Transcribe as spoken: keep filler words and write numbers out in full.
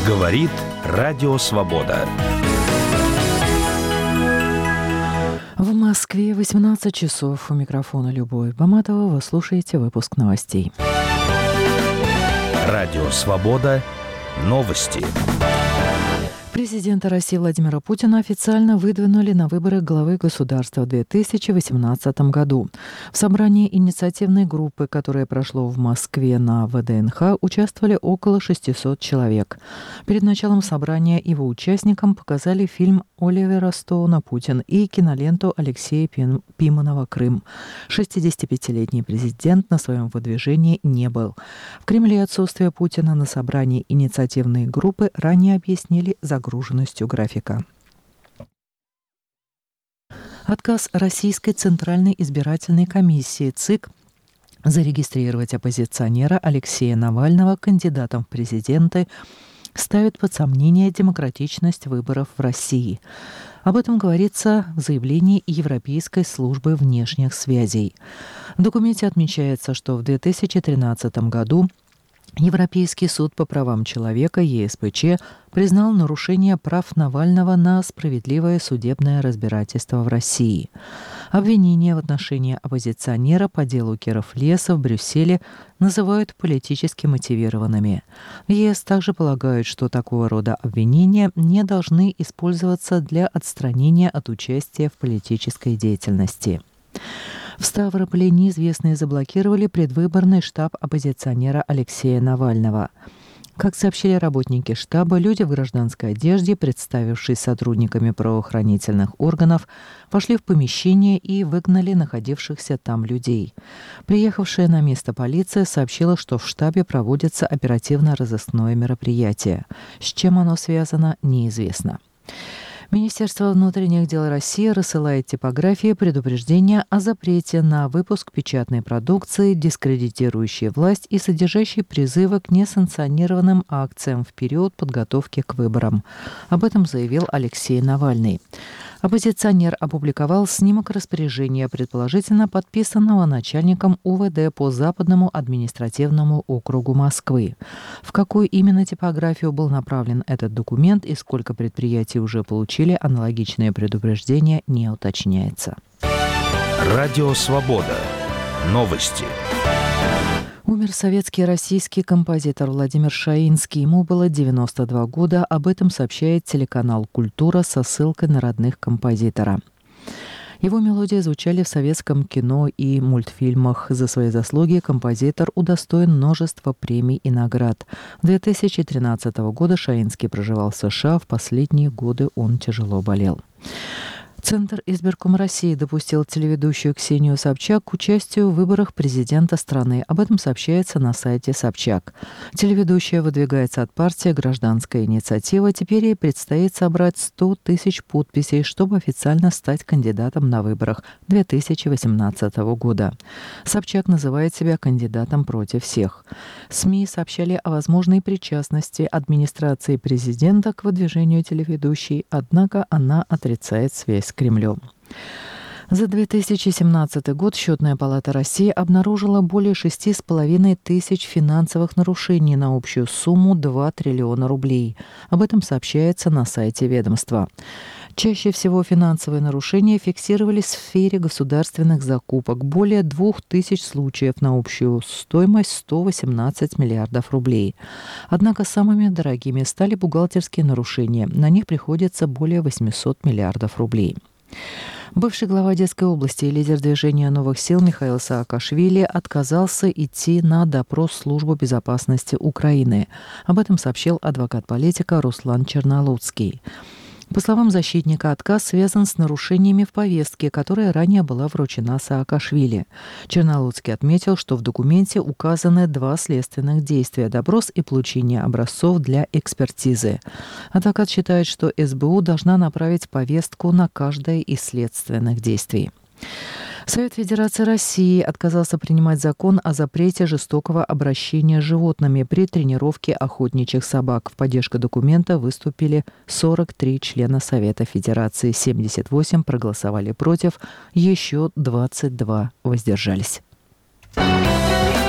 Говорит Радио Свобода. В Москве восемнадцать часов. У микрофона Любовь Баматова. Вы слушаете выпуск новостей. Радио Свобода. Новости. Президента России Владимира Путина официально выдвинули на выборы главы государства в две тысячи восемнадцатом году. В собрании инициативной группы, которое прошло в Москве на вэ дэ эн ха, участвовали около шестисот человек. Перед началом собрания его участникам показали фильм Оливера Стоуна «Путин» и киноленту Алексея Пиманова «Крым». шестидесятипятилетний президент на своем выдвижении не был. В Кремле отсутствие Путина на собрании инициативной группы ранее объяснили загруженностью графика. Отказ Российской Центральной избирательной комиссии ЦИК зарегистрировать оппозиционера Алексея Навального кандидатом в президенты ставит под сомнение демократичность выборов в России. Об этом говорится в заявлении Европейской службы внешних связей. В документе отмечается, что в две тысячи тринадцатом году Европейский суд по правам человека е эс пэ че признал нарушение прав Навального на справедливое судебное разбирательство в России. Обвинения в отношении оппозиционера по делу Киров-Леса в Брюсселе называют политически мотивированными. В е эс также полагают, что такого рода обвинения не должны использоваться для отстранения от участия в политической деятельности. В Ставрополе неизвестные заблокировали предвыборный штаб оппозиционера Алексея Навального. Как сообщили работники штаба, люди в гражданской одежде, представившись сотрудниками правоохранительных органов, вошли в помещение и выгнали находившихся там людей. Приехавшая на место полиция сообщила, что в штабе проводится оперативно-розыскное мероприятие. С чем оно связано, неизвестно. Министерство внутренних дел России рассылает типографии предупреждения о запрете на выпуск печатной продукции, дискредитирующей власть и содержащей призывы к несанкционированным акциям в период подготовки к выборам. Об этом заявил Алексей Навальный. Оппозиционер опубликовал снимок распоряжения, предположительно подписанного начальником у вэ дэ по Западному административному округу Москвы. В какую именно типографию был направлен этот документ и сколько предприятий уже получили аналогичные предупреждения, не уточняется. Радио Свобода. Новости. Умер советский российский композитор Владимир Шаинский. Ему было девяносто два года. Об этом сообщает телеканал «Культура» со ссылкой на родных композитора. Его мелодии звучали в советском кино и мультфильмах. За свои заслуги композитор удостоен множества премий и наград. В две тысячи тринадцатого года Шаинский проживал в США. В последние годы он тяжело болел. Центр избирком России допустил телеведущую Ксению Собчак к участию в выборах президента страны. Об этом сообщается на сайте Собчак. Телеведущая выдвигается от партии «Гражданская инициатива». Теперь ей предстоит собрать сто тысяч подписей, чтобы официально стать кандидатом на выборах две тысячи восемнадцатого года. Собчак называет себя кандидатом против всех. СМИ сообщали о возможной причастности администрации президента к выдвижению телеведущей, однако она отрицает связь с Кремлем. За две тысячи семнадцатый год Счетная палата России обнаружила более шести с половиной тысяч финансовых нарушений на общую сумму два триллиона рублей. Об этом сообщается на сайте ведомства. Чаще всего финансовые нарушения фиксировались в сфере государственных закупок. Более двух тысяч случаев на общую стоимость сто восемнадцать миллиардов рублей. Однако самыми дорогими стали бухгалтерские нарушения. На них приходится более восемьсот миллиардов рублей. Бывший глава Одесской области и лидер движения «Новых сил» Михаил Саакашвили отказался идти на допрос в Службу безопасности Украины. Об этом сообщил адвокат политика Руслан Чернолуцкий. По словам защитника, отказ связан с нарушениями в повестке, которая ранее была вручена Саакашвили. Чернолуцкий отметил, что в документе указаны два следственных действия – допрос и получение образцов для экспертизы. Адвокат считает, что эс бэ у должна направить повестку на каждое из следственных действий. Совет Федерации России отказался принимать закон о запрете жестокого обращения с животными при тренировке охотничьих собак. В поддержку документа выступили сорок три члена Совета Федерации, семьдесят восемь проголосовали против, еще двадцать два воздержались.